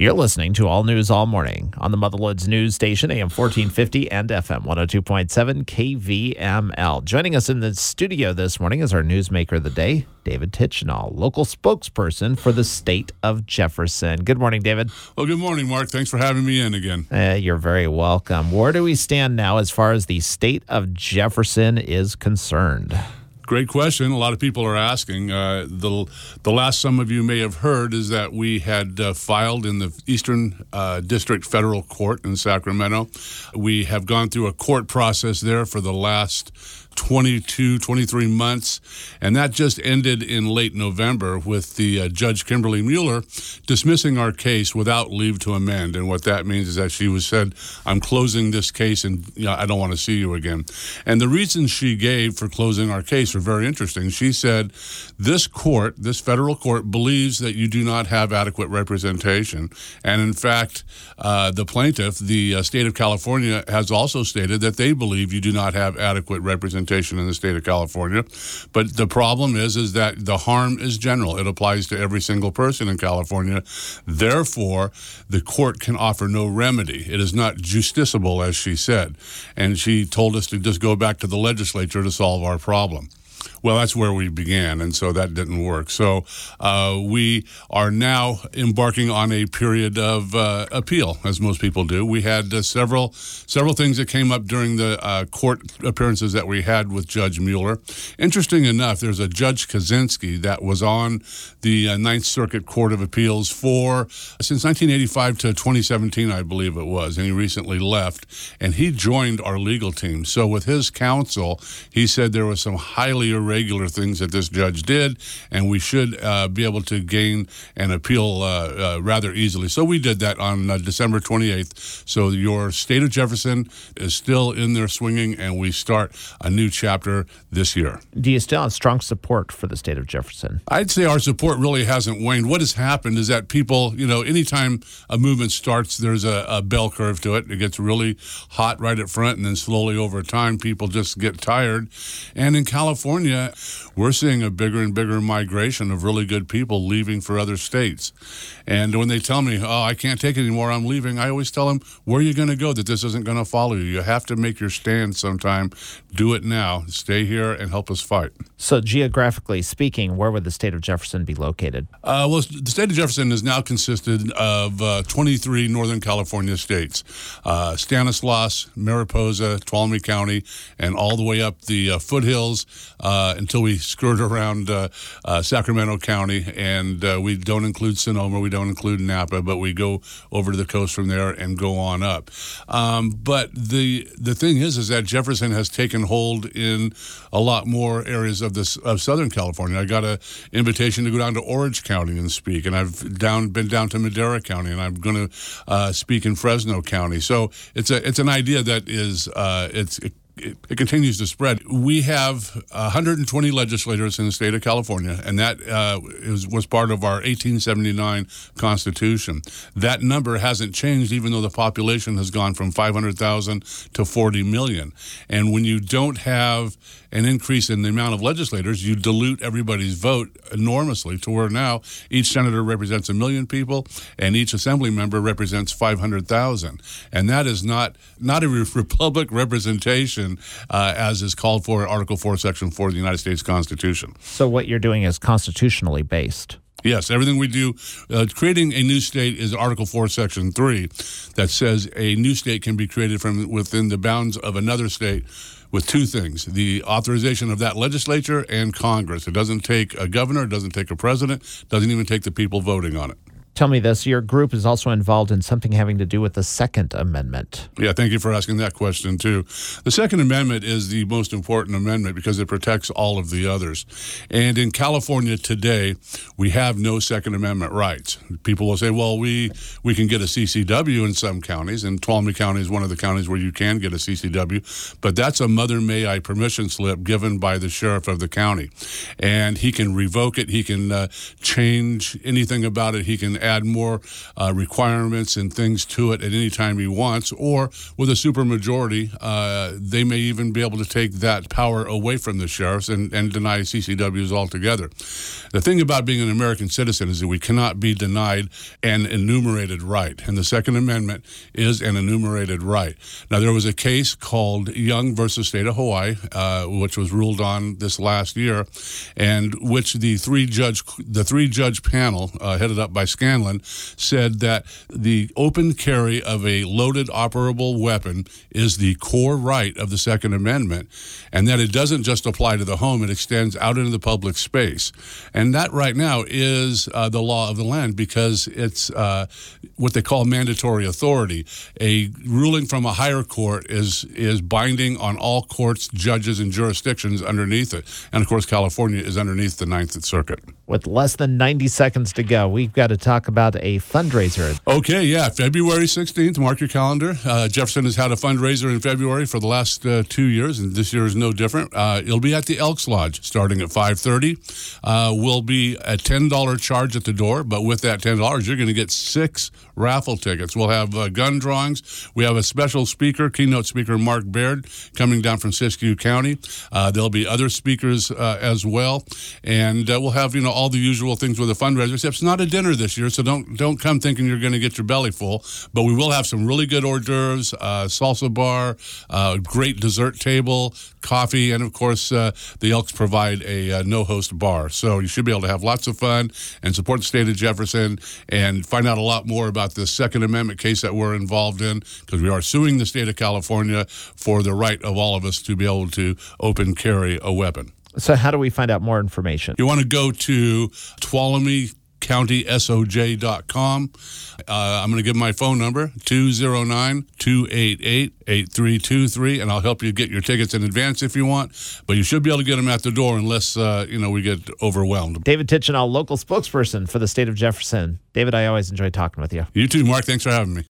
You're listening to All News All Morning on the Motherloods News Station, AM 1450 and FM 102.7 KVML. Joining us in the studio this morning is our newsmaker of the day, David Tichenall, local spokesperson for the state of Jefferson. Good morning, David. Well, good morning, Mark. Thanks for having me in again. You're very welcome. Where do we stand now as far as the state of Jefferson is concerned? Great question. A lot of people are asking. The last some of you may have heard is that we had filed in the Eastern District Federal Court in Sacramento. We have gone through a court process there for the last 23 months, and that just ended in late November with the Judge Kimberly Mueller dismissing our case without leave to amend. And what that means is that she said, I'm closing this case and I don't want to see you again. And the reasons she gave for closing our case are very interesting. She said, this federal court believes that you do not have adequate representation. And in fact, the plaintiff, the state of California, has also stated that they believe you do not have adequate representation in the state of California. But the problem is that the harm is general. It applies to every single person in California. Therefore, the court can offer no remedy. It is not justiciable, as she said. And she told us to just go back to the legislature to solve our problem. Well, that's where we began, and so that didn't work. So we are now embarking on a period of appeal, as most people do. We had several things that came up during the court appearances that we had with Judge Mueller. Interesting enough, there's a Judge Kaczynski that was on the Ninth Circuit Court of Appeals since 1985 to 2017, I believe it was, and he recently left, and he joined our legal team. So with his counsel, he said there was some highly irregular things that this judge did, and we should be able to gain an appeal rather easily. So we did that on December 28th. So your state of Jefferson is still in there swinging, and we start a new chapter this year. Do you still have strong support for the state of Jefferson? I'd say our support really hasn't waned. What has happened is that people, anytime a movement starts, there's a bell curve to it. It gets really hot right at front, and then slowly over time, people just get tired. And in California, we're seeing a bigger and bigger migration of really good people leaving for other states. And when they tell me, I can't take it anymore, I'm leaving, I always tell them, where are you going to go that this isn't going to follow you? You have to make your stand sometime. Do it now. Stay here and help us fight. So geographically speaking, where would the state of Jefferson be located? Well, the state of Jefferson is now consisted of 23 Northern California states. Stanislaus, Mariposa, Tuolumne County, and all the way up the foothills until we skirt around Sacramento County, and we don't include Sonoma, we don't include Napa, but we go over to the coast from there and go on up. But the thing is that Jefferson has taken hold in a lot more areas of Southern California. I got an invitation to go down to Orange County and speak, and I've been down to Madera County, and I'm going to speak in Fresno County. So it's an idea that is it continues to spread. We have 120 legislators in the state of California, and that was part of our 1879 Constitution. That number hasn't changed, even though the population has gone from 500,000 to 40 million. And when you don't have an increase in the amount of legislators, you dilute everybody's vote enormously to where now each senator represents 1 million people and each assembly member represents 500,000. And that is not a republic representation as is called for in Article 4, Section 4 of the United States Constitution. So what you're doing is constitutionally based. Yes, everything we do, creating a new state is Article 4, Section 3, that says a new state can be created from within the bounds of another state with two things: the authorization of that legislature and Congress. It doesn't take a governor, it doesn't take a president, doesn't even take the people voting on it. Tell me this, your group is also involved in something having to do with the Second Amendment. Yeah, thank you for asking that question, too. The Second Amendment is the most important amendment because it protects all of the others. And in California today, we have no Second Amendment rights. People will say, well, we can get a CCW in some counties, and Tuolumne County is one of the counties where you can get a CCW, but that's a Mother May I permission slip given by the sheriff of the county. And he can revoke it, he can change anything about it, he can add more requirements and things to it at any time he wants, or with a supermajority, they may even be able to take that power away from the sheriffs and deny CCWs altogether. The thing about being an American citizen is that we cannot be denied an enumerated right, and the Second Amendment is an enumerated right. Now, there was a case called Young versus State of Hawaii, which was ruled on this last year, and which the three-judge panel, headed up by Scanlon, said that the open carry of a loaded operable weapon is the core right of the Second Amendment, and that it doesn't just apply to the home, it extends out into the public space. And that right now is the law of the land, because it's what they call mandatory authority. A ruling from a higher court is binding on all courts, judges, and jurisdictions underneath it. And, of course, California is underneath the Ninth Circuit. With less than 90 seconds to go, we've got to talk about a fundraiser. Okay, yeah, February 16th, mark your calendar. Jefferson has had a fundraiser in February for the last 2 years, and this year is no different. It'll be at the Elks Lodge starting at 5:30. Will be a $10 charge at the door, but with that $10, you're going to get 6 raffle tickets. We'll have gun drawings. We have a special speaker, keynote speaker Mark Baird, coming down from Siskiyou County. There'll be other speakers as well, and we'll have all the usual things with a fundraiser. Except it's not a dinner this year, so don't come thinking you're going to get your belly full. But we will have some really good hors d'oeuvres, salsa bar, great dessert table, coffee, and of course the Elks provide a no-host bar. So you should be able to have lots of fun and support the state of Jefferson and find out a lot more about this Second Amendment case that we're involved in, because we are suing the state of California for the right of all of us to be able to open carry a weapon. So how do we find out more information? You want to go to TuolumneCountySOJ.com. I'm going to give my phone number, 209-288-8323, and I'll help you get your tickets in advance if you want. But you should be able to get them at the door unless, we get overwhelmed. David Tichenal, local spokesperson for the state of Jefferson. David, I always enjoy talking with you. You too, Mark. Thanks for having me.